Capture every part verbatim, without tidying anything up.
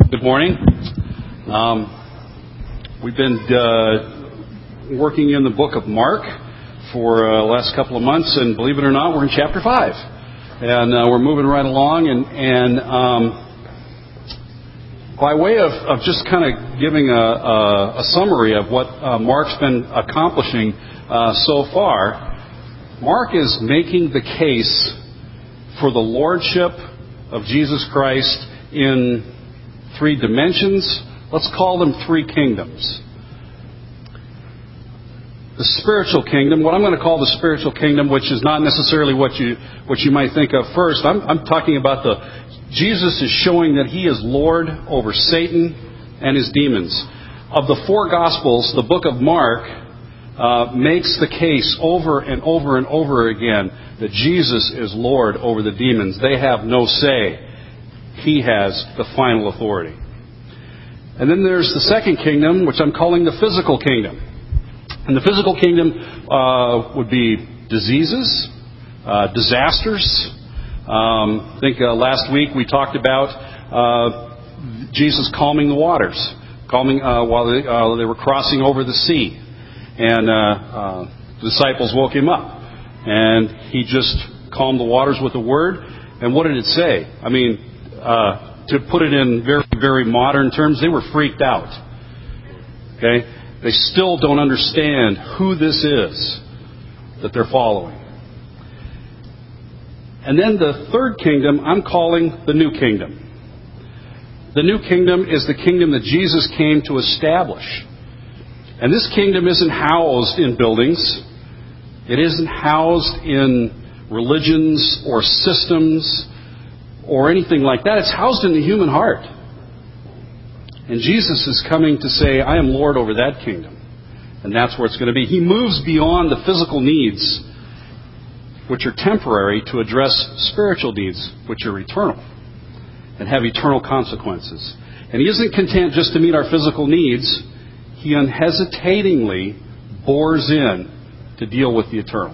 Good morning. Um, we've been uh, working in the book of Mark for the uh, last couple of months, and believe it or not, we're in chapter five. And uh, we're moving right along, and, and um, by way of, of just kind of giving a, a, a summary of what uh, Mark's been accomplishing uh, so far, Mark is making the case for the lordship of Jesus Christ in three dimensions. Let's call them three kingdoms. The spiritual kingdom, what I'm going to call the spiritual kingdom, which is not necessarily what you what you might think of first. I'm, I'm talking about the Jesus is showing that He is Lord over Satan and his demons. Of the four Gospels, the book of Mark uh, makes the case over and over and over again that Jesus is Lord over the demons. They have no say. He has the final authority. And then there's the second kingdom, which I'm calling the physical kingdom. And the physical kingdom uh, would be diseases, uh, disasters. Um, I think uh, last week we talked about uh, Jesus calming the waters, calming uh, while they, uh, they were crossing over the sea. And uh, uh, the disciples woke Him up. And He just calmed the waters with a word. And what did it say? I mean, Uh, to put it in very, very modern terms, they were freaked out. Okay? They still don't understand who this is that they're following. And then the third kingdom, I'm calling the new kingdom. The new kingdom is the kingdom that Jesus came to establish. And this kingdom isn't housed in buildings. It isn't housed in religions or systems or anything like that. It's housed in the human heart. And Jesus is coming to say, I am Lord over that kingdom. And that's where it's going to be. He moves beyond the physical needs, which are temporary, to address spiritual needs, which are eternal and have eternal consequences. And He isn't content just to meet our physical needs. He unhesitatingly bores in to deal with the eternal.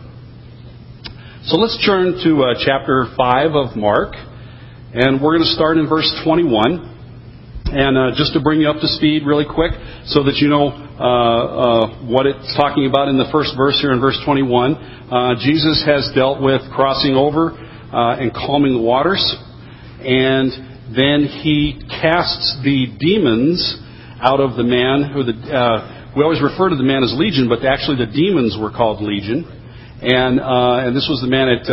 So let's turn to uh, chapter five of Mark. And we're going to start in verse twenty-one. And uh, just to bring you up to speed really quick so that you know uh, uh, what it's talking about in the first verse here in verse twenty-one. Uh, Jesus has dealt with crossing over uh, and calming the waters. And then He casts the demons out of the man. Who the uh, we always refer to the man as Legion, but actually the demons were called Legion. And uh, and this was the man at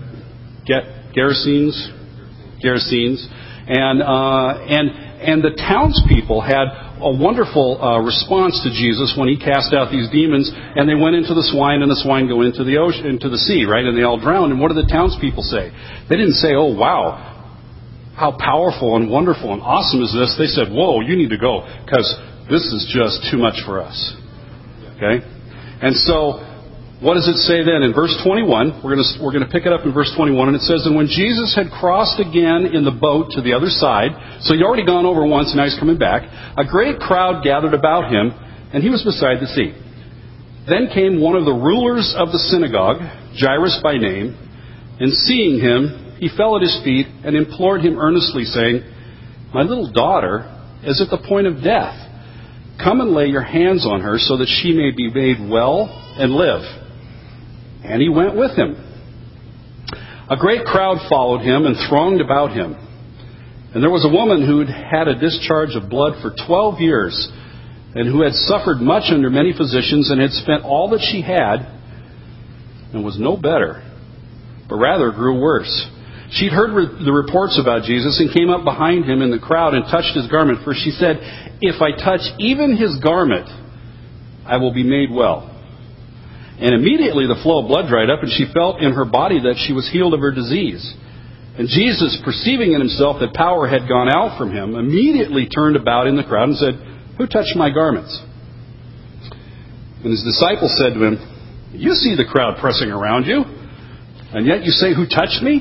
uh, Gerasenes. Gerasenes, and uh, and and the townspeople had a wonderful uh, response to Jesus when He cast out these demons, and they went into the swine, and the swine go into the ocean, into the sea, right? And they all drowned. And what did the townspeople say? They didn't say, "Oh, wow, how powerful and wonderful and awesome is this?" They said, "Whoa, you need to go because this is just too much for us." Okay, and so. What does it say then? In verse twenty-one, we're going to we're going to pick it up in verse twenty-one, and it says, "And when Jesus had crossed again in the boat to the other side," so He'd already gone over once, and now He's coming back, "a great crowd gathered about Him, and He was beside the sea. Then came one of the rulers of the synagogue, Jairus by name, and seeing Him, he fell at His feet and implored Him earnestly, saying, 'My little daughter is at the point of death. Come and lay your hands on her, so that she may be made well and live.' And He went with him. A great crowd followed Him and thronged about Him. And there was a woman who had had a discharge of blood for twelve years, and who had suffered much under many physicians, and had spent all that she had, and was no better, but rather grew worse. She'd heard re- the reports about Jesus, and came up behind Him in the crowd and touched His garment. For she said, 'If I touch even His garment, I will be made well.' And immediately the flow of blood dried up, and she felt in her body that she was healed of her disease. And Jesus, perceiving in Himself that power had gone out from Him, immediately turned about in the crowd and said, 'Who touched my garments?' And His disciples said to Him, 'You see the crowd pressing around you, and yet you say, "Who touched me?"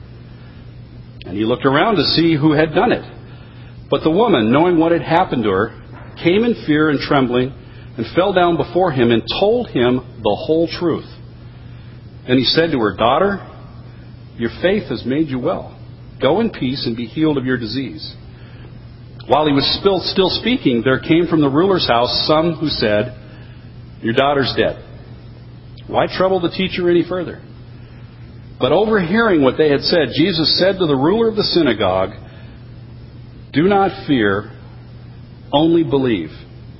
And He looked around to see who had done it. But the woman, knowing what had happened to her, came in fear and trembling, and fell down before Him and told Him the whole truth. And He said to her, 'Daughter, your faith has made you well. Go in peace and be healed of your disease.' While he was still, still speaking, there came from the ruler's house some who said, "Your daughter's dead. Why trouble the teacher any further?" But overhearing what they had said, Jesus said to the ruler of the synagogue, "Do not fear, only believe."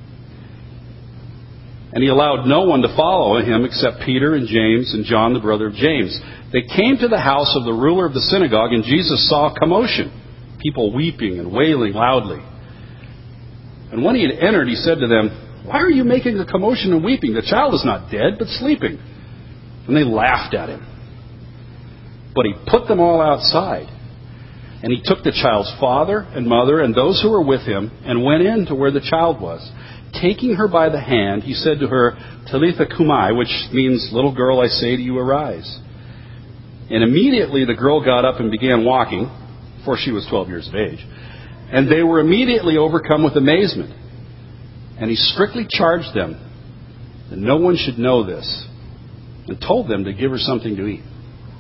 And he allowed no one to follow him except Peter and James and John, the brother of James. They came to the house of the ruler of the synagogue, and Jesus saw a commotion, people weeping and wailing loudly. And when he had entered, he said to them, "Why are you making a commotion and weeping? The child is not dead, but sleeping." And they laughed at him. But he put them all outside. And he took the child's father and mother and those who were with him and went in to where the child was. Taking her by the hand, he said to her, "Talitha cumi," which means, "Little girl, I say to you, arise." And immediately the girl got up and began walking, for she was twelve years of age. And they were immediately overcome with amazement. And he strictly charged them that no one should know this, and told them to give her something to eat.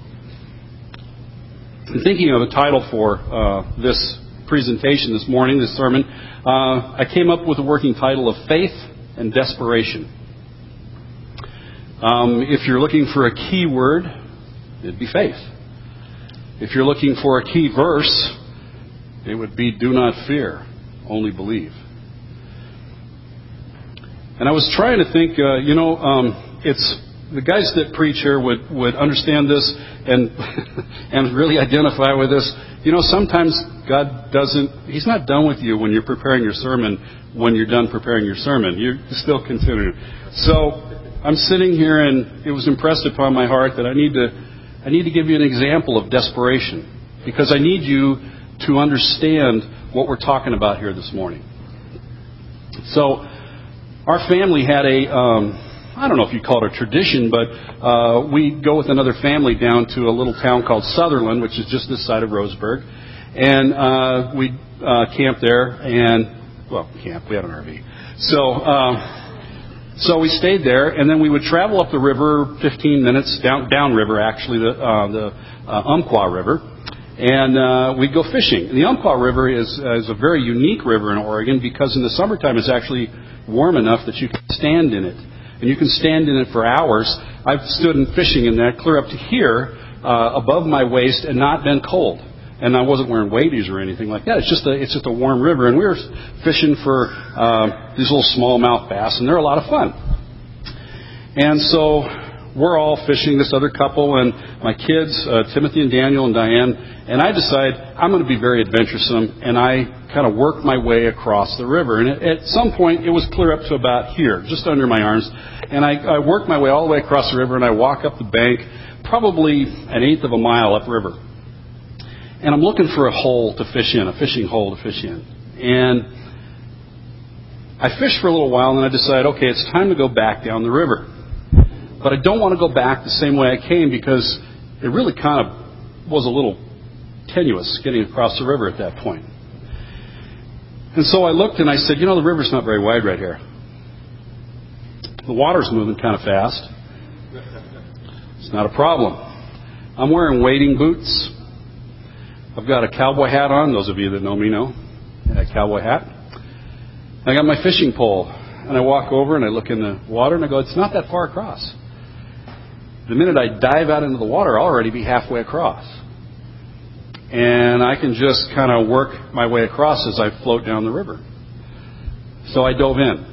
In thinking of a title for uh, this presentation this morning, this sermon, uh, I came up with a working title of Faith and Desperation. Um, if you're looking for a key word, it'd be faith. If you're looking for a key verse, it would be "Do not fear, only believe." And I was trying to think, uh, you know, um, it's the guys that preach here would, would understand this and and really identify with this. You know, sometimes God doesn't, He's not done with you when you're preparing your sermon, when you're done preparing your sermon. You're still continuing. So I'm sitting here, and it was impressed upon my heart that I need to I need to give you an example of desperation, because I need you to understand what we're talking about here this morning. So our family had a um, I don't know if you call it a tradition, but uh, we go with another family down to a little town called Sutherland, which is just this side of Roseburg. And uh, we uh, camp there, and, well, camp, we had an R V. So, uh, so we stayed there, and then we would travel up the river fifteen minutes, down downriver actually, the, uh, the uh, Umpqua River, and uh, we'd go fishing. And the Umpqua River is, uh, is a very unique river in Oregon, because in the summertime it's actually warm enough that you can stand in it. And you can stand in it for hours. I've stood in fishing in that clear up to here, uh, above my waist, and not been cold. And I wasn't wearing waders or anything like that. It's just a, it's just a warm river. And we were fishing for uh, these little smallmouth bass, and they're a lot of fun. And so we're all fishing, this other couple, and my kids, uh, Timothy and Daniel and Diane. And I decide I'm going to be very adventuresome, and I kind of work my way across the river. And at some point, it was clear up to about here, just under my arms. And I, I work my way all the way across the river, and I walk up the bank, probably an eighth of a mile upriver. And I'm looking for a hole to fish in, a fishing hole to fish in. And I fish for a little while, and then I decide, okay, it's time to go back down the river. But I don't want to go back the same way I came, because it really kind of was a little tenuous getting across the river at that point. And so I looked and I said, you know, the river's not very wide right here. The water's moving kind of fast. It's not a problem. I'm wearing wading boots. I've got a cowboy hat on. Those of you that know me know that cowboy hat. I got my fishing pole. And I walk over and I look in the water and I go, it's not that far across. The minute I dive out into the water, I'll already be halfway across. And I can just kind of work my way across as I float down the river. So I dove in.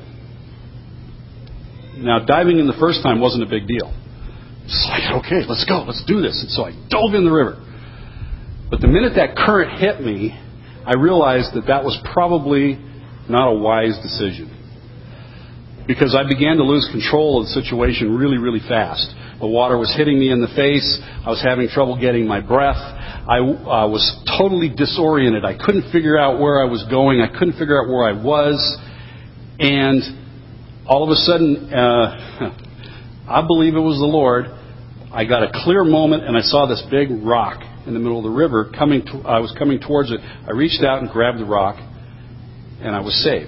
Now, diving in the first time wasn't a big deal. It's like, okay, let's go, let's do this. And so I dove in the river. But the minute that current hit me, I realized that that was probably not a wise decision. Because I began to lose control of the situation really, really fast. The water was hitting me in the face. I was having trouble getting my breath. I uh, was totally disoriented. I couldn't figure out where I was going. I couldn't figure out where I was. And all of a sudden, uh, I believe it was the Lord. I got a clear moment, and I saw this big rock in the middle of the river. Coming, to, I was coming towards it. I reached out and grabbed the rock, and I was saved.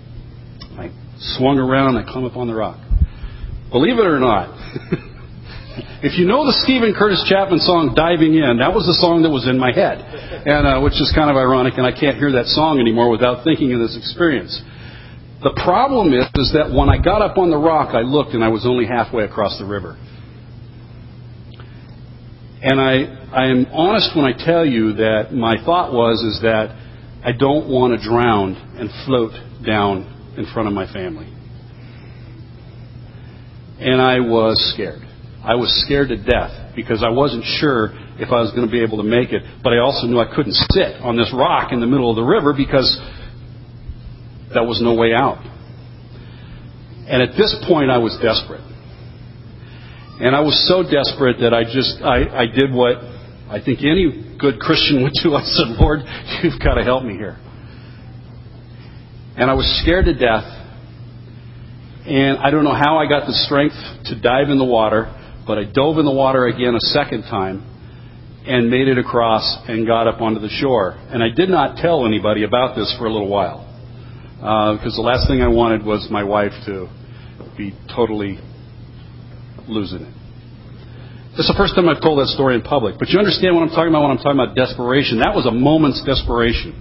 I swung around and I climbed up on the rock. Believe it or not, If you know the Stephen Curtis Chapman song, Diving In, that was the song that was in my head, and uh, which is kind of ironic, and I can't hear that song anymore without thinking of this experience. The problem is, is that when I got up on the rock, I looked, and I was only halfway across the river. And I, I am honest when I tell you that my thought was is that I don't want to drown and float down in front of my family. And I was scared. I was scared to death because I wasn't sure if I was going to be able to make it. But I also knew I couldn't sit on this rock in the middle of the river because there was no way out. And at this point, I was desperate. And I was so desperate that I just, I, I did what I think any good Christian would do. I said, Lord, you've got to help me here. And I was scared to death. And I don't know how I got the strength to dive in the water, but I dove in the water again a second time and made it across and got up onto the shore. And I did not tell anybody about this for a little while, uh, because the last thing I wanted was my wife to be totally losing it. This is the first time I've told that story in public, but you understand what I'm talking about when I'm talking about desperation. That was a moment's desperation.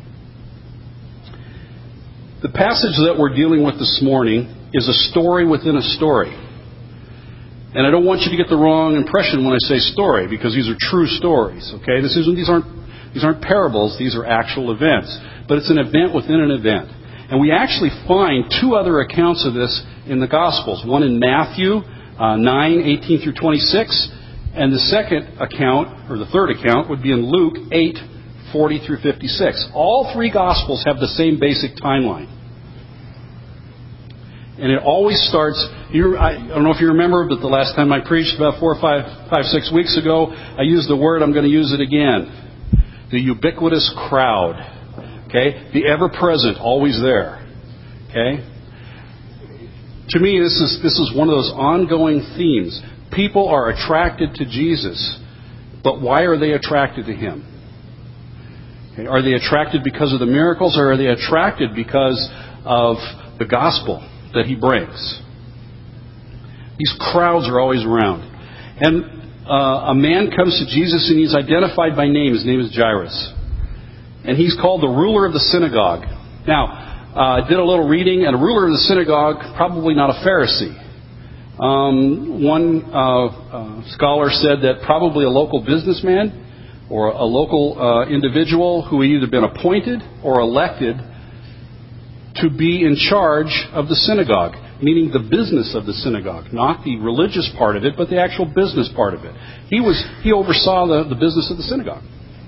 The passage that we're dealing with this morning is a story within a story. And I don't want you to get the wrong impression when I say story, because these are true stories, okay? This isn't, these aren't, these aren't parables, these are actual events. But it's an event within an event. And we actually find two other accounts of this in the Gospels. One in Matthew uh, nine, eighteen through twenty-six, and the second account, or the third account, would be in Luke eight, forty through fifty-six. All three Gospels have the same basic timeline. And it always starts, you, I don't know if you remember, but the last time I preached about four or five, five, six weeks ago, I used the word, I'm going to use it again. The ubiquitous crowd. Okay? The ever-present, always there. Okay? To me, this is, this is one of those ongoing themes. People are attracted to Jesus, but why are they attracted to Him? Okay? Are they attracted because of the miracles, or are they attracted because of the gospel that He brings? These crowds are always around. And uh, a man comes to Jesus and he's identified by name. His name is Jairus. And he's called the ruler of the synagogue. Now, uh, I did a little reading, and a ruler of the synagogue, probably not a Pharisee. Um, one uh, uh, scholar said that probably a local businessman or a local uh, individual who had either been appointed or elected to be in charge of the synagogue, meaning the business of the synagogue, not the religious part of it, but the actual business part of it. He was he oversaw the, the business of the synagogue.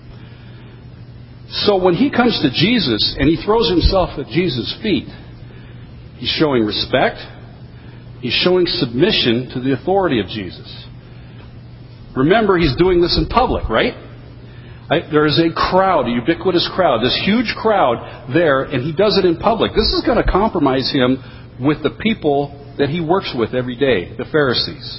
So when he comes to Jesus and he throws himself at Jesus' feet, he's showing respect. He's showing submission to the authority of Jesus. Remember, he's doing this in public, right? I, there is a crowd, a ubiquitous crowd, this huge crowd there, and he does it in public. This is going to compromise him with the people that he works with every day, the Pharisees.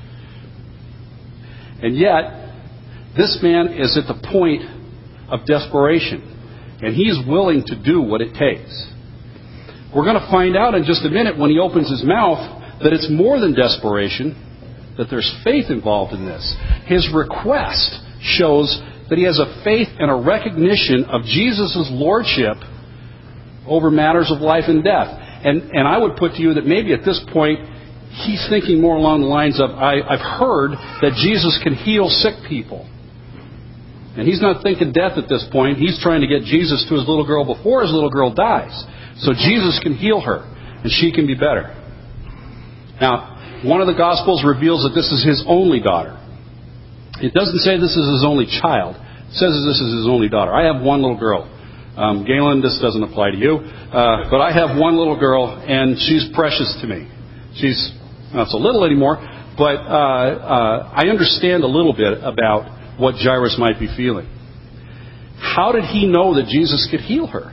And yet, this man is at the point of desperation, and he's willing to do what it takes. We're going to find out in just a minute when he opens his mouth that it's more than desperation, that there's faith involved in this. His request shows that he has a faith and a recognition of Jesus' lordship over matters of life and death. And, and I would put to you that maybe at this point, he's thinking more along the lines of, I, I've heard that Jesus can heal sick people. And he's not thinking death at this point. He's trying to get Jesus to his little girl before his little girl dies. So Jesus can heal her, and she can be better. Now, one of the Gospels reveals that this is his only daughter. It doesn't say this is his only child. It says this is his only daughter. I have one little girl. Um, Galen, this doesn't apply to you. Uh, but I have one little girl, and she's precious to me. She's not so little anymore, but uh, uh, I understand a little bit about what Jairus might be feeling. How did he know that Jesus could heal her?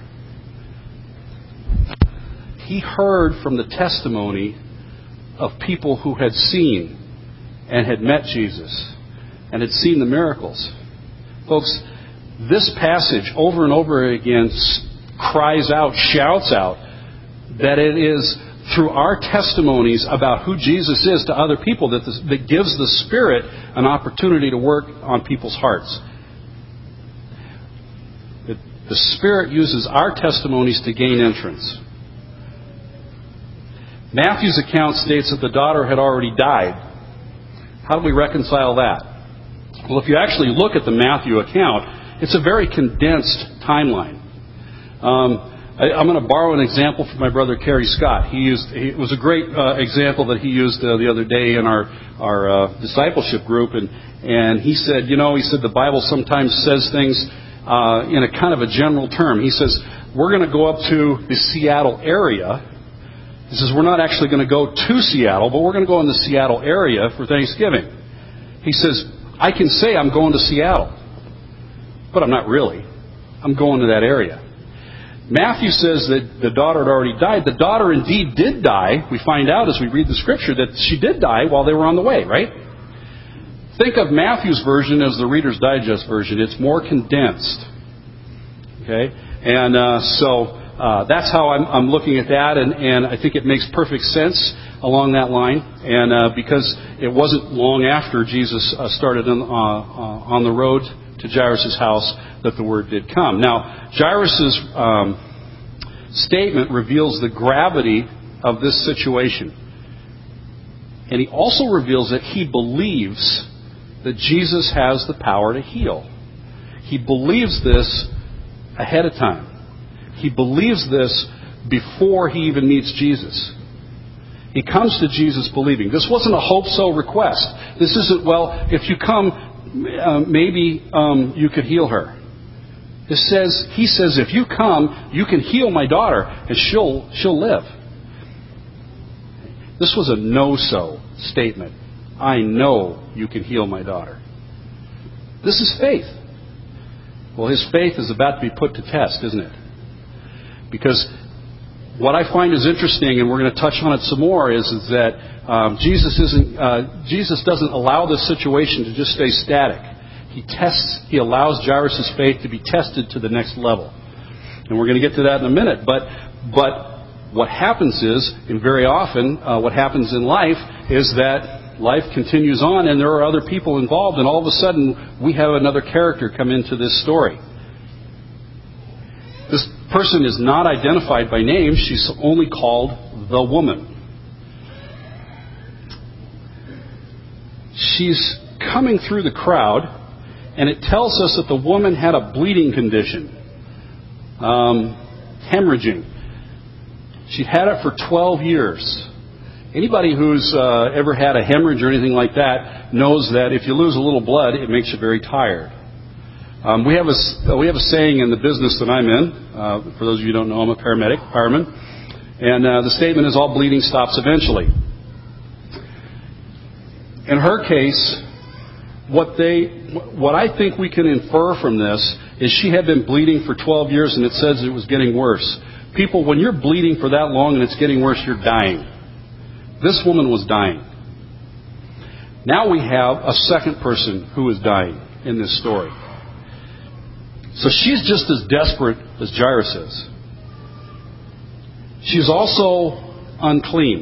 He heard from the testimony of people who had seen and had met Jesus and had seen the miracles. Folks, this passage over and over again cries out, shouts out, that it is through our testimonies about who Jesus is to other people that, this, that gives the Spirit an opportunity to work on people's hearts. That the Spirit uses our testimonies to gain entrance. Matthew's account states that the daughter had already died. How do we reconcile that? Well, if you actually look at the Matthew account, it's a very condensed timeline. Um, I, I'm going to borrow an example from my brother Kerry Scott. He used he, it was a great uh, example that he used uh, the other day in our our uh, discipleship group, and and he said, you know, he said the Bible sometimes says things uh, in a kind of a general term. He says we're going to go up to the Seattle area. He says we're not actually going to go to Seattle, but we're going to go in the Seattle area for Thanksgiving. He says, I can say I'm going to Seattle, but I'm not really. I'm going to that area. Matthew says that the daughter had already died. The daughter indeed did die. We find out as we read the Scripture that she did die while they were on the way, right? Think of Matthew's version as the Reader's Digest version. It's more condensed. Okay? And uh, so uh, that's how I'm, I'm looking at that, and, and I think it makes perfect sense along that line. And uh, because it wasn't long after Jesus uh, started on, uh, uh, on the road to Jairus' house that the word did come. Now, Jairus' um, statement reveals the gravity of this situation. And he also reveals that he believes that Jesus has the power to heal. He believes this ahead of time. He believes this before he even meets Jesus. He comes to Jesus believing. This wasn't a hope-so request. This isn't, well, if you come, uh, maybe um, you could heal her. This says, he says, if you come, you can heal my daughter, and she'll she'll live. This was a no-so statement. I know you can heal my daughter. This is faith. Well, his faith is about to be put to test, isn't it? Because what I find is interesting, and we're going to touch on it some more, is, is that um, Jesus isn't uh, Jesus doesn't allow this situation to just stay static. He tests. He allows Jairus' faith to be tested to the next level, and we're going to get to that in a minute. But but what happens is, and very often, uh, what happens in life is that life continues on, and there are other people involved, and all of a sudden we have another character come into this story. This person is not identified by name. She's only called the woman. She's coming through the crowd, and it tells us that the woman had a bleeding condition, um, hemorrhaging. She'd had it for twelve years. Anybody who's uh, ever had a hemorrhage or anything like that knows that if you lose a little blood, it makes you very tired. Um, we have a we have a saying in the business that I'm in. Uh, for those of you who don't know, I'm a paramedic, fireman, and uh, the statement is all bleeding stops eventually. In her case, what they what I think we can infer from this is she had been bleeding for twelve years, and it says it was getting worse. People, when you're bleeding for that long and it's getting worse, you're dying. This woman was dying. Now we have a second person who is dying in this story. So she's just as desperate as Jairus is. She's also unclean.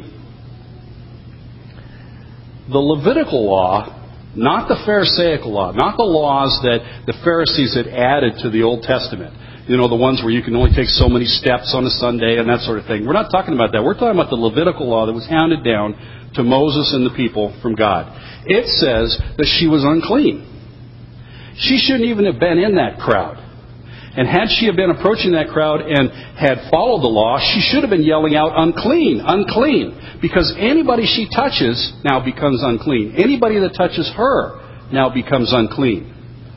The Levitical law, not the Pharisaical law, not the laws that the Pharisees had added to the Old Testament. You know, the ones where you can only take so many steps on a Sunday and that sort of thing. We're not talking about that. We're talking about the Levitical law that was handed down to Moses and the people from God. It says that she was unclean. She shouldn't even have been in that crowd. And had she have been approaching that crowd and had followed the law, she should have been yelling out, unclean, unclean. Because anybody she touches now becomes unclean. Anybody that touches her now becomes unclean.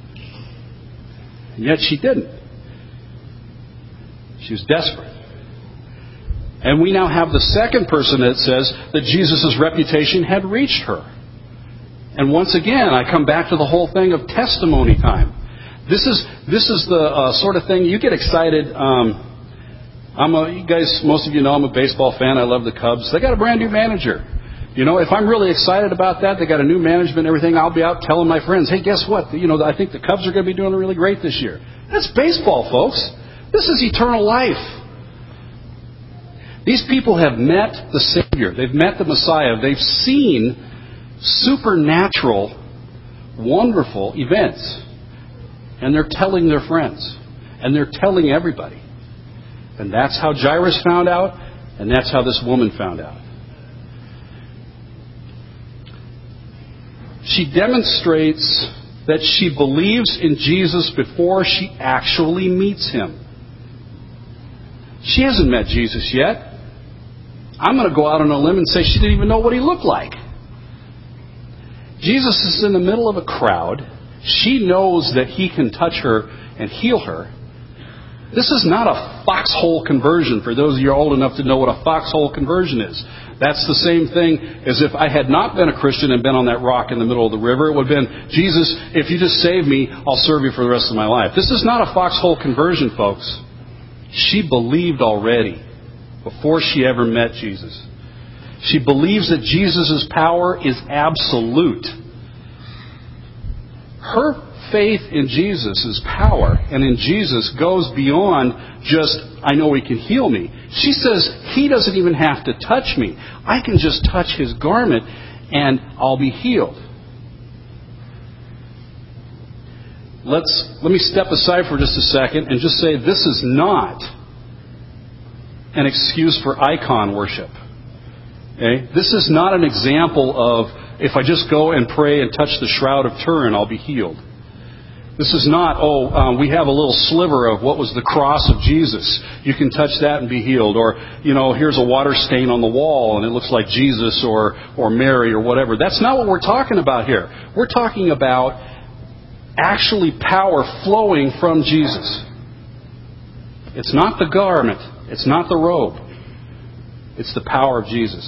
And yet she didn't. She was desperate. And we now have the second person that says that Jesus' reputation had reached her. And once again, I come back to the whole thing of testimony time. This is this is the uh, sort of thing you get excited. Um, I'm a, you guys, most of you know I'm a baseball fan. I love the Cubs. They got a brand new manager. You know, if I'm really excited about that, they got a new management and everything, I'll be out telling my friends, hey, guess what? You know, I think the Cubs are going to be doing really great this year. That's baseball, folks. This is eternal life. These people have met the Savior. They've met the Messiah. They've seen supernatural, wonderful events. And they're telling their friends. And they're telling everybody. And that's how Jairus found out. And that's how this woman found out. She demonstrates that she believes in Jesus before she actually meets Him. She hasn't met Jesus yet. I'm going to go out on a limb and say she didn't even know what He looked like. Jesus is in the middle of a crowd. She knows that He can touch her and heal her. This is not a foxhole conversion for those of you old enough to know what a foxhole conversion is. That's the same thing as if I had not been a Christian and been on that rock in the middle of the river. It would have been, Jesus, if you just save me, I'll serve you for the rest of my life. This is not a foxhole conversion, folks. She believed already before she ever met Jesus. She believes that Jesus' power is absolute. Her faith in Jesus' power and in Jesus goes beyond just, I know He can heal me. She says, He doesn't even have to touch me. I can just touch His garment and I'll be healed. Let's, let me step aside for just a second and just say this is not an excuse for icon worship. Okay? This is not an example of, if I just go and pray and touch the Shroud of Turin, I'll be healed. This is not, oh, um, we have a little sliver of what was the cross of Jesus. You can touch that and be healed. Or, you know, here's a water stain on the wall and it looks like Jesus or, or Mary or whatever. That's not what we're talking about here. We're talking about actually power flowing from Jesus. It's not the garment. It's not the robe. It's the power of Jesus.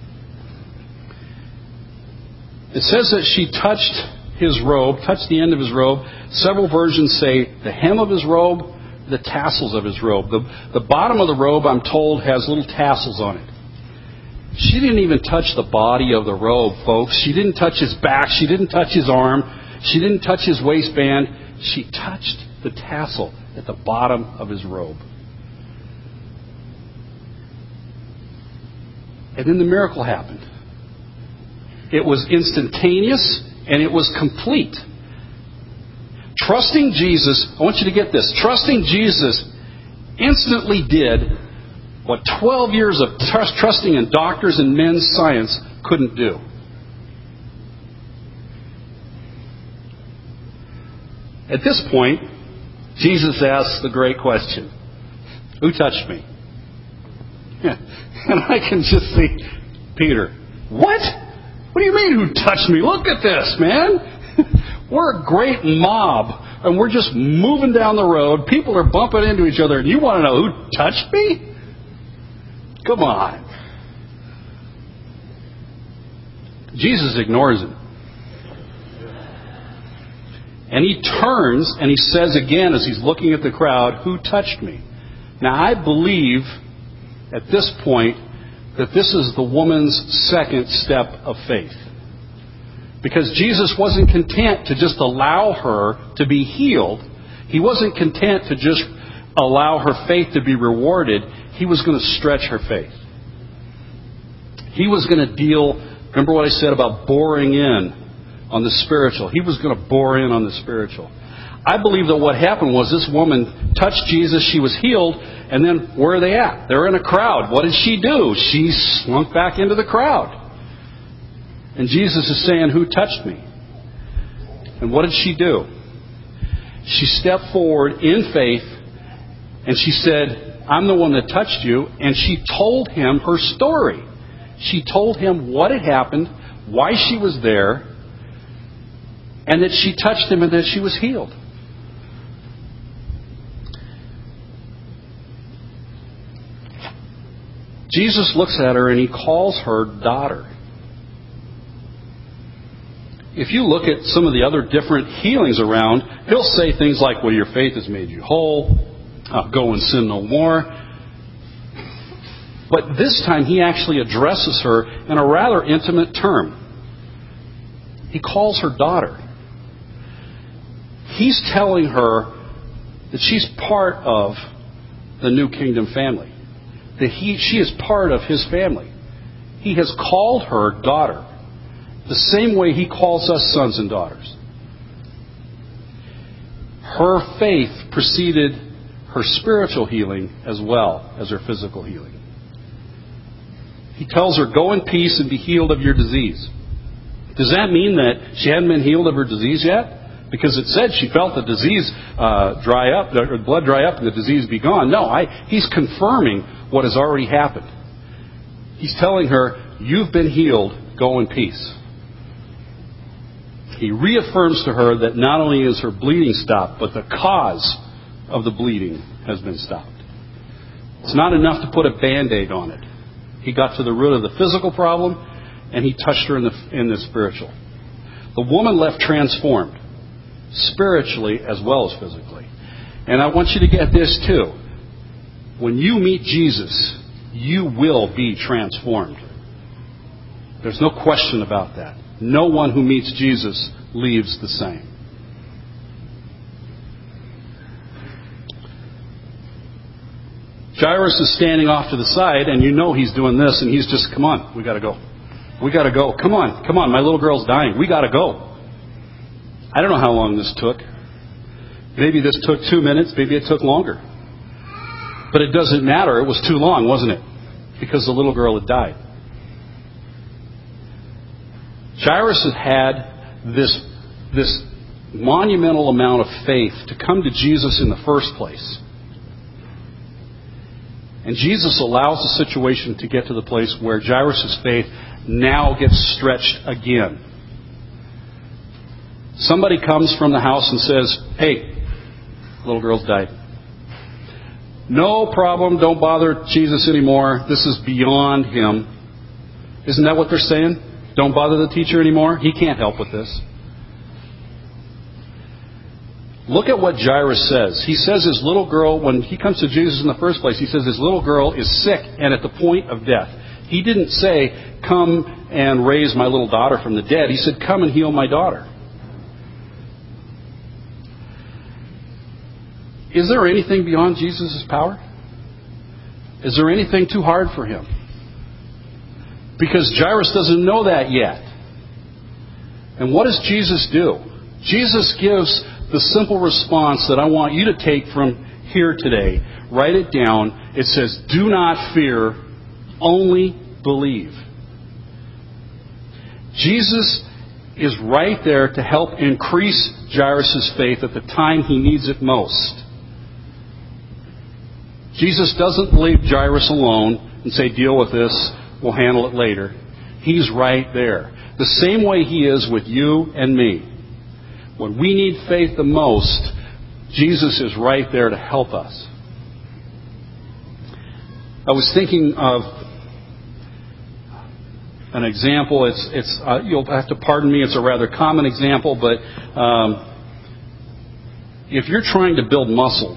It says that she touched His robe, touched the end of His robe. Several versions say the hem of His robe, the tassels of His robe. The, the bottom of the robe, I'm told, has little tassels on it. She didn't even touch the body of the robe, folks. She didn't touch His back. She didn't touch His arm. She didn't touch His waistband. She touched the tassel at the bottom of His robe. And then the miracle happened. It was instantaneous and it was complete. Trusting Jesus, I want you to get this, trusting Jesus instantly did what twelve years of trust, trusting in doctors and men's science couldn't do. At this point, Jesus asks the great question, who touched me? And I can just see Peter, what? What do you mean, who touched me? Look at this, man. We're a great mob, and we're just moving down the road. People are bumping into each other, and you want to know who touched me? Come on. Jesus ignores him. And He turns, and He says again, as He's looking at the crowd, who touched me? Now, I believe at this point that this is the woman's second step of faith. Because Jesus wasn't content to just allow her to be healed. He wasn't content to just allow her faith to be rewarded. He was going to stretch her faith. He was going to deal, remember what I said about boring in on the spiritual. He was going to bore in on the spiritual. I believe that what happened was this woman touched Jesus, she was healed, and then where are they at? They're in a crowd. What did she do? She slunk back into the crowd. And Jesus is saying, who touched me? And what did she do? She stepped forward in faith, and she said, I'm the one that touched you, and she told him her story. She told him what had happened, why she was there, and that she touched him and that she was healed. Jesus looks at her and He calls her daughter. If you look at some of the other different healings around, He'll say things like, well, your faith has made you whole. Uh, go and sin no more. But this time He actually addresses her in a rather intimate term. He calls her daughter. He's telling her that she's part of the New Kingdom family. that he, she is part of his family. He has called her daughter, the same way he calls us sons and daughters. Her faith preceded her spiritual healing as well as her physical healing. He tells her, go in peace and be healed of your disease. Does that mean that she hadn't been healed of her disease yet? Because it said she felt the disease uh, dry up, the blood dry up and the disease be gone. No, I, he's confirming what has already happened. He's telling her, you've been healed, go in peace. He reaffirms to her that not only is her bleeding stopped, but the cause of the bleeding has been stopped. It's not enough to put a Band-Aid on it. He got to the root of the physical problem, and he touched her in the, in the spiritual. The woman left transformed, spiritually as well as physically. And I want you to get this too. When you meet Jesus, you will be transformed. There's no question about that. No one who meets Jesus leaves the same. Jairus is standing off to the side, and you know he's doing this, and he's just, come on, we got to go. We got to go. Come on, come on, my little girl's dying. We got to go. I don't know how long this took. Maybe this took two minutes. Maybe it took longer. But it doesn't matter. It was too long, wasn't it? Because the little girl had died. Jairus had had this, this monumental amount of faith to come to Jesus in the first place. And Jesus allows the situation to get to the place where Jairus' faith now gets stretched again. Somebody comes from the house and says, hey, little girl's died. No problem, don't bother Jesus anymore. This is beyond him. Isn't that what they're saying? Don't bother the teacher anymore. He can't help with this. Look at what Jairus says. He says his little girl, when he comes to Jesus in the first place, he says his little girl is sick and at the point of death. He didn't say, come and raise my little daughter from the dead. He said, come and heal my daughter. Is there anything beyond Jesus' power? Is there anything too hard for him? Because Jairus doesn't know that yet. And what does Jesus do? Jesus gives the simple response that I want you to take from here today. Write it down. It says, do not fear, only believe. Jesus is right there to help increase Jairus' faith at the time he needs it most. Jesus doesn't leave Jairus alone and say, deal with this, we'll handle it later. He's right there. The same way he is with you and me. When we need faith the most, Jesus is right there to help us. I was thinking of an example. It's, it's uh, you'll have to pardon me, it's a rather common example, but um, if you're trying to build muscle,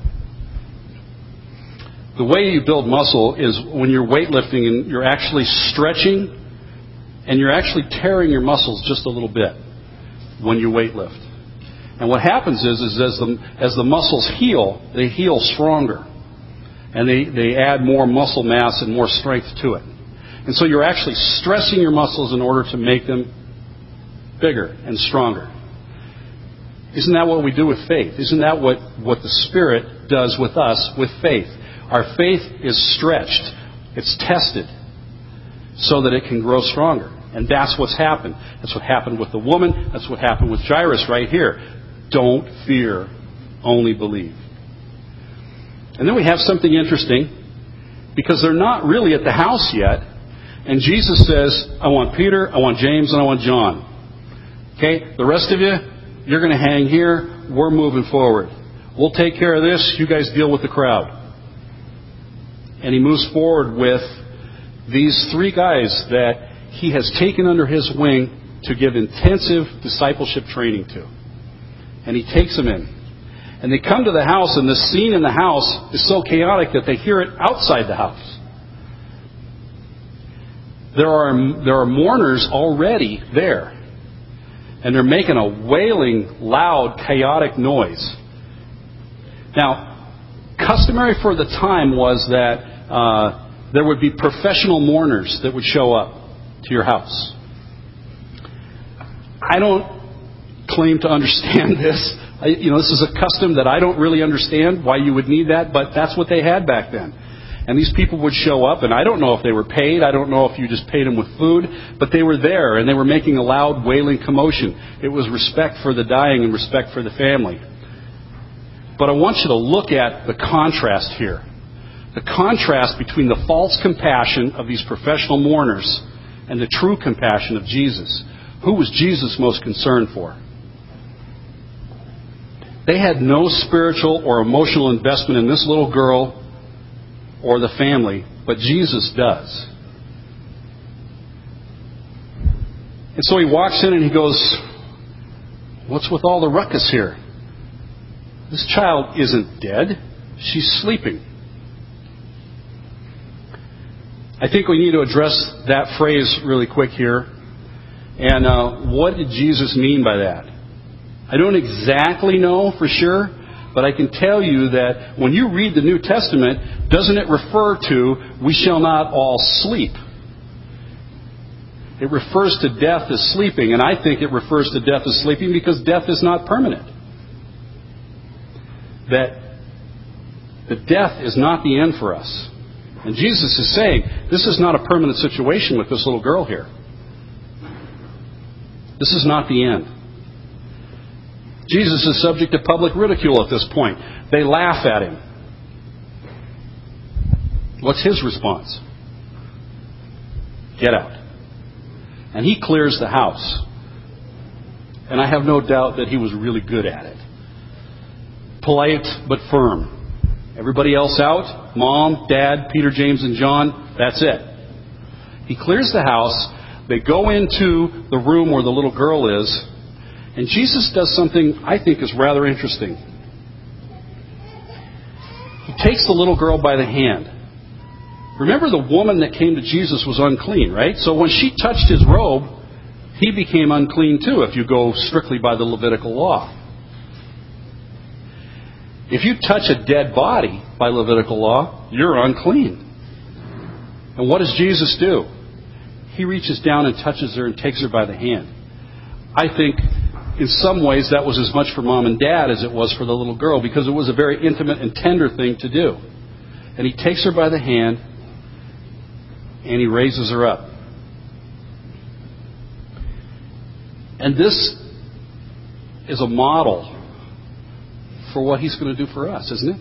the way you build muscle is when you're weightlifting and you're actually stretching and you're actually tearing your muscles just a little bit when you weightlift. And what happens is, is as the, as the muscles heal, they heal stronger. And they, they add more muscle mass and more strength to it. And so you're actually stressing your muscles in order to make them bigger and stronger. Isn't that what we do with faith? Isn't that what, what the Spirit does with us with faith? Our faith is stretched. It's tested so that it can grow stronger. And that's what's happened. That's what happened with the woman. That's what happened with Jairus right here. Don't fear, only believe. And then we have something interesting, because they're not really at the house yet. And Jesus says, I want Peter, I want James, and I want John. Okay? The rest of you, you're going to hang here. We're moving forward. We'll take care of this. You guys deal with the crowd. And he moves forward with these three guys that he has taken under his wing to give intensive discipleship training to. And he takes them in. And they come to the house, and the scene in the house is so chaotic that they hear it outside the house. There are, there are mourners already there. And they're making a wailing, loud, chaotic noise. Now, customary for the time was that uh, there would be professional mourners that would show up to your house. I don't claim to understand this. I, you know, this is a custom that I don't really understand why you would need that, but that's what they had back then. And these people would show up, and I don't know if they were paid. I don't know if you just paid them with food, but they were there, and they were making a loud, wailing commotion. It was respect for the dying and respect for the family. But I want you to look at the contrast here. The contrast between the false compassion of these professional mourners and the true compassion of Jesus. Who was Jesus most concerned for? They had no spiritual or emotional investment in this little girl or the family, but Jesus does. And so he walks in and he goes, "What's with all the ruckus here? This child isn't dead. She's sleeping." I think we need to address that phrase really quick here. And uh, what did Jesus mean by that? I don't exactly know for sure, but I can tell you that when you read the New Testament, doesn't it refer to, "we shall not all sleep"? It refers to death as sleeping, and I think it refers to death as sleeping because death is not permanent. That the death is not the end for us. And Jesus is saying, this is not a permanent situation with this little girl here. This is not the end. Jesus is subject to public ridicule at this point. They laugh at him. What's his response? Get out. And he clears the house. And I have no doubt that he was really good at it. Polite but firm. Everybody else out. Mom, Dad, Peter, James, and John. That's it. He clears the house. They go into the room where the little girl is. And Jesus does something I think is rather interesting. He takes the little girl by the hand. Remember, the woman that came to Jesus was unclean, right? So when she touched his robe, he became unclean too, if you go strictly by the Levitical law. If you touch a dead body by Levitical law, you're unclean. And what does Jesus do? He reaches down and touches her and takes her by the hand. I think in some ways that was as much for mom and dad as it was for the little girl, because it was a very intimate and tender thing to do. And he takes her by the hand and he raises her up. And this is a model for what he's going to do for us, isn't it?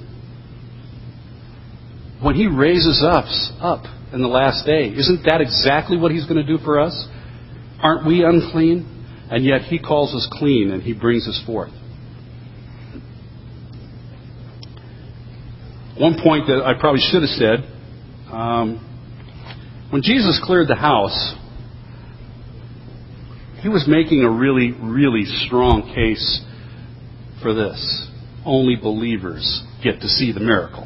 When he raises us up in the last day, isn't that exactly what he's going to do for us? Aren't we unclean? And yet he calls us clean and he brings us forth. One point that I probably should have said, um, when Jesus cleared the house, he was making a really, really strong case for this. Only believers get to see the miracle.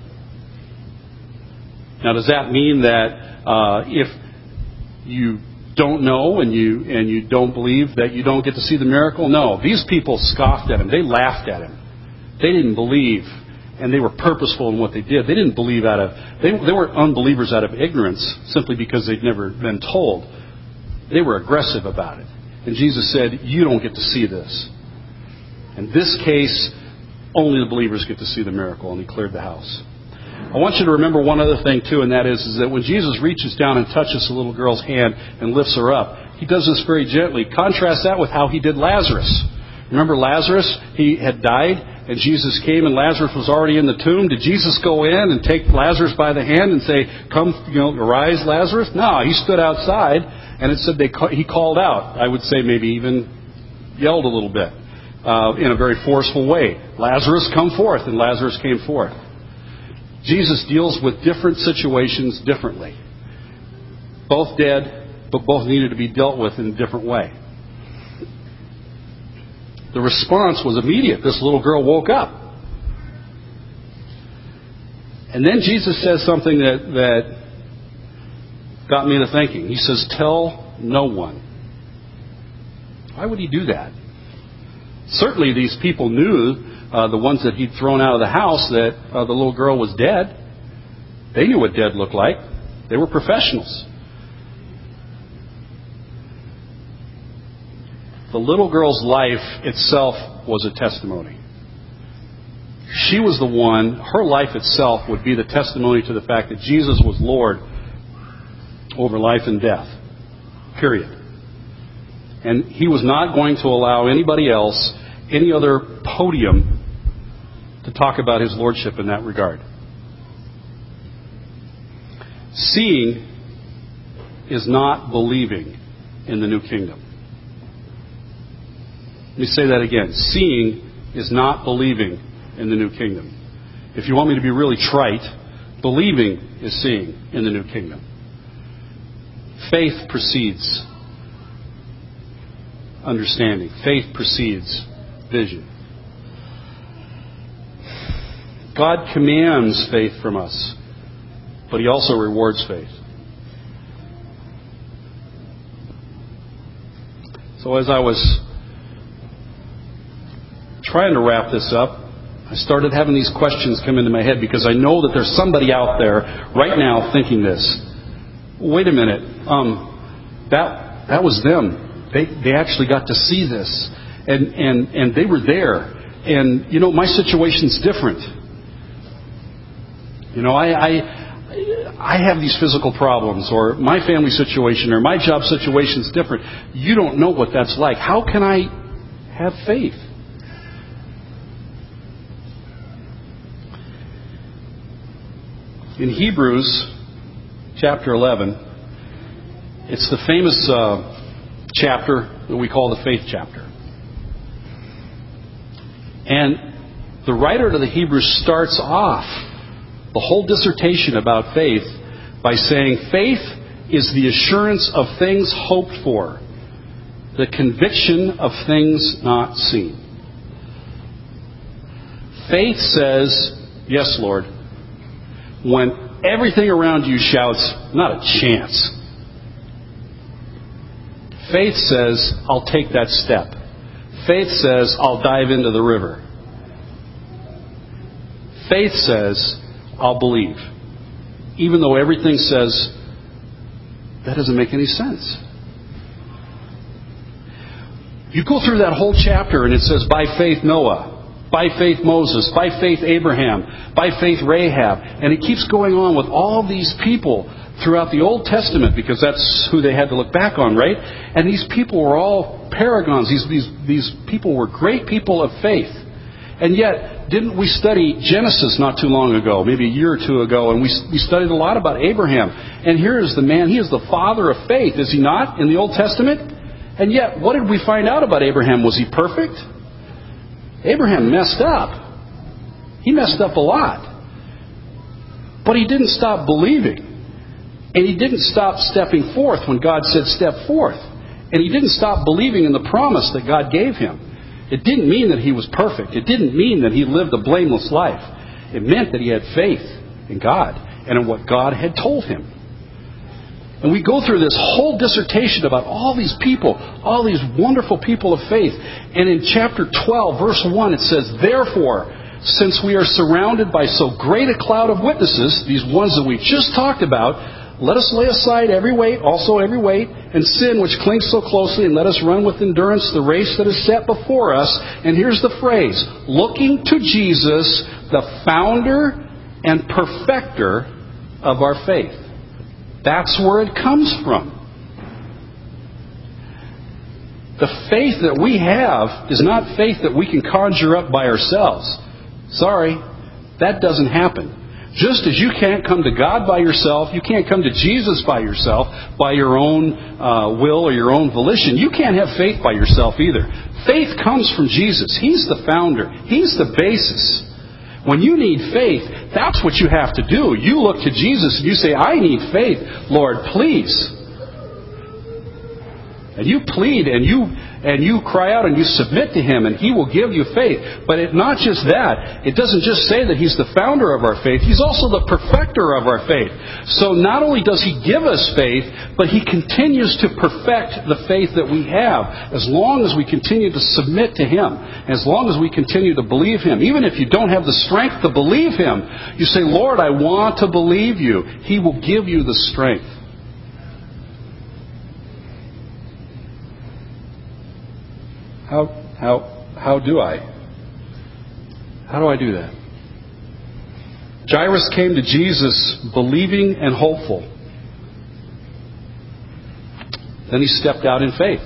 Now, does that mean that uh, if you don't know and you and you don't believe that you don't get to see the miracle? No. These people scoffed at him. They laughed at him. They didn't believe, and they were purposeful in what they did. They didn't believe out of... They, they weren't unbelievers out of ignorance simply because they'd never been told. They were aggressive about it. And Jesus said, you don't get to see this. In this case, only the believers get to see the miracle, and he cleared the house. I want you to remember one other thing, too, and that is, is that when Jesus reaches down and touches the little girl's hand and lifts her up, he does this very gently. Contrast that with how he did Lazarus. Remember Lazarus? He had died, and Jesus came, and Lazarus was already in the tomb. Did Jesus go in and take Lazarus by the hand and say, come, you know, arise, Lazarus? No, he stood outside, and it said they he called out. I would say maybe even yelled a little bit uh, in a very forceful way. Lazarus, come forth, and Lazarus came forth. Jesus deals with different situations differently. Both dead, but both needed to be dealt with in a different way. The response was immediate. This little girl woke up. And then Jesus says something that, that got me to thinking. He says, tell no one. Why would he do that? Certainly these people knew, uh, the ones that he'd thrown out of the house, that uh, the little girl was dead. They knew what dead looked like. They were professionals. The little girl's life itself was a testimony. She was the one, her life itself would be the testimony to the fact that Jesus was Lord over life and death. Period. And He was not going to allow anybody else, any other podium, to talk about His Lordship in that regard. Seeing is not believing in the new kingdom. Let me say that again. Seeing is not believing in the new kingdom. If you want me to be really trite, believing is seeing in the new kingdom. Faith precedes understanding. Faith precedes vision. God commands faith from us, but He also rewards faith. So as I was trying to wrap this up, I started having these questions come into my head because I know that there's somebody out there right now thinking this. Wait a minute. Um, that that was them. They they actually got to see this, and and and they were there. And you know, my situation's different. You know, I I I have these physical problems, or my family situation, or my job situation's different. You don't know what that's like. How can I have faith? In Hebrews chapter eleven, it's the famous uh, chapter that we call the faith chapter. And the writer to the Hebrews starts off the whole dissertation about faith by saying, faith is the assurance of things hoped for, the conviction of things not seen. Faith says, yes, Lord, when everything around you shouts, not a chance. Faith says, I'll take that step. Faith says, I'll dive into the river. Faith says, I'll believe. Even though everything says, that doesn't make any sense. You go through that whole chapter and it says, by faith Noah. By faith Moses, by faith Abraham, by faith Rahab. And it keeps going on with all these people throughout the Old Testament, because that's who they had to look back on, right? And these people were all paragons. These, these, these people were great people of faith. And yet, didn't we study Genesis not too long ago, maybe a year or two ago, and we, we studied a lot about Abraham. And here is the man, he is the father of faith, is he not, in the Old Testament? And yet, what did we find out about Abraham? Was he perfect? Abraham messed up. He messed up a lot. But he didn't stop believing. And he didn't stop stepping forth when God said step forth. And he didn't stop believing in the promise that God gave him. It didn't mean that he was perfect. It didn't mean that he lived a blameless life. It meant that he had faith in God and in what God had told him. And we go through this whole dissertation about all these people, all these wonderful people of faith. And in chapter twelve, verse one, it says, therefore, since we are surrounded by so great a cloud of witnesses, these ones that we just talked about, let us lay aside every weight, also every weight, and sin which clings so closely, and let us run with endurance the race that is set before us. And here's the phrase, looking to Jesus, the founder and perfecter of our faith. That's where it comes from. The faith that we have is not faith that we can conjure up by ourselves. Sorry, that doesn't happen. Just as you can't come to God by yourself, you can't come to Jesus by yourself, by your own uh, will or your own volition. You can't have faith by yourself either. Faith comes from Jesus. He's the founder. He's the basis. When you need faith, that's what you have to do. You look to Jesus and you say, I need faith. Lord, please. And you plead and you and you cry out and you submit to Him, and He will give you faith. But it, not just that. It doesn't just say that He's the founder of our faith. He's also the perfecter of our faith. So not only does He give us faith, but He continues to perfect the faith that we have as long as we continue to submit to Him, as long as we continue to believe Him. Even if you don't have the strength to believe Him, you say, Lord, I want to believe You. He will give you the strength. How how how do I? How do I do that? Jairus came to Jesus believing and hopeful. Then he stepped out in faith.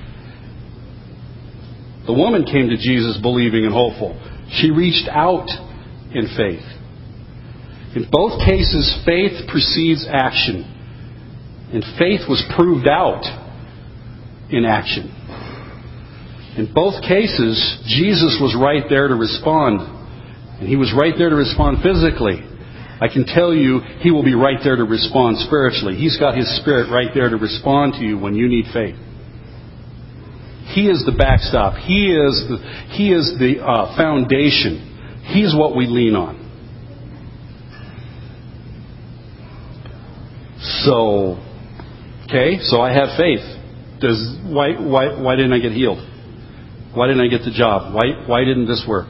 The woman came to Jesus believing and hopeful. She reached out in faith. In both cases, faith precedes action. And faith was proved out in action. In both cases, Jesus was right there to respond. And He was right there to respond physically. I can tell you, He will be right there to respond spiritually. He's got His Spirit right there to respond to you when you need faith. He is the backstop. He is the, he is the uh, foundation. He's what we lean on. So, okay, so I have faith. Does why why why didn't I get healed? Why didn't I get the job? Why why didn't this work?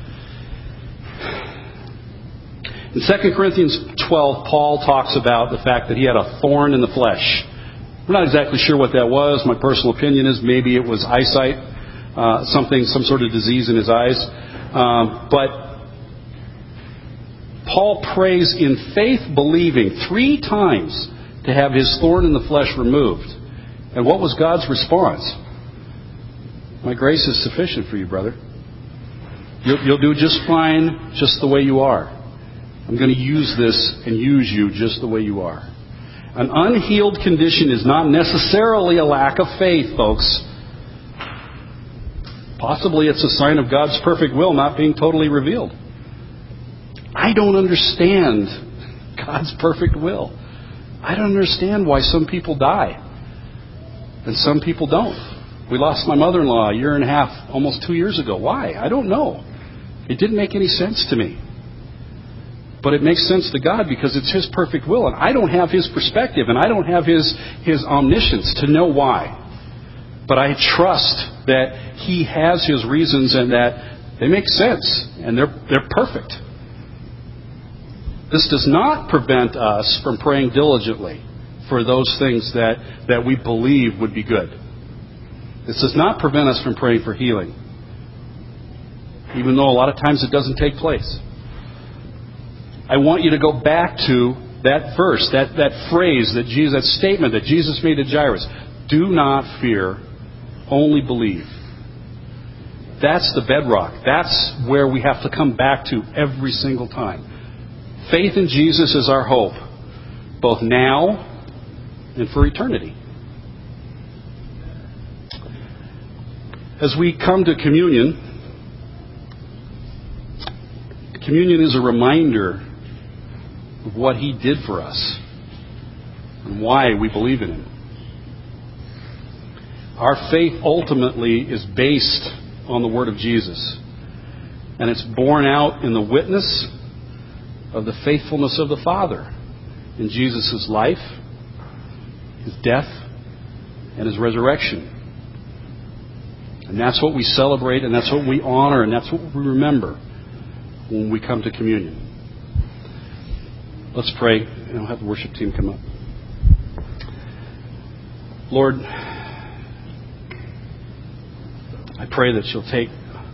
In Second Corinthians twelve, Paul talks about the fact that he had a thorn in the flesh. We're not exactly sure what that was. My personal opinion is maybe it was eyesight, uh, something, some sort of disease in his eyes. Um, but Paul prays in faith, believing three times to have his thorn in the flesh removed. And what was God's response? My grace is sufficient for you, brother. You'll, you'll do just fine, just the way you are. I'm going to use this and use you just the way you are. An unhealed condition is not necessarily a lack of faith, folks. Possibly it's a sign of God's perfect will not being totally revealed. I don't understand God's perfect will. I don't understand why some people die and some people don't. We lost my mother-in-law a year and a half, almost two years ago. Why? I don't know. It didn't make any sense to me. But it makes sense to God because it's His perfect will. And I don't have His perspective and I don't have His, His omniscience to know why. But I trust that He has His reasons and that they make sense and they're, they're perfect. This does not prevent us from praying diligently for those things that, that we believe would be good. This does not prevent us from praying for healing. Even though a lot of times it doesn't take place. I want you to go back to that verse, that, that phrase, that Jesus, that statement that Jesus made to Jairus. Do not fear, only believe. That's the bedrock. That's where we have to come back to every single time. Faith in Jesus is our hope, both now and for eternity. As we come to communion, communion is a reminder of what He did for us and why we believe in Him. Our faith ultimately is based on the Word of Jesus. And it's borne out in the witness of the faithfulness of the Father in Jesus' life, His death, and His resurrection. And that's what we celebrate, and that's what we honor, and that's what we remember when we come to communion. Let's pray, and I'll have the worship team come up. Lord, I pray that You'll take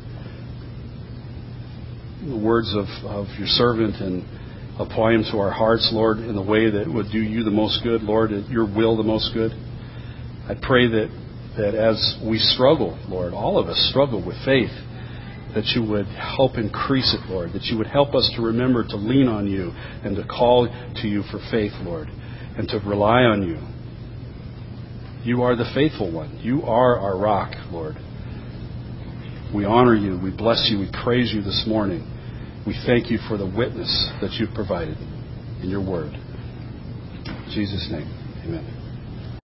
the words of, of Your servant and apply them to our hearts, Lord, in the way that would do You the most good, Lord, Your will the most good. I pray that, that as we struggle, Lord, all of us struggle with faith, that You would help increase it, Lord, that You would help us to remember to lean on You and to call to You for faith, Lord, and to rely on You. You are the faithful one. You are our rock, Lord. We honor You. We bless You. We praise You this morning. We thank You for the witness that You've provided in Your word. In Jesus' name, amen.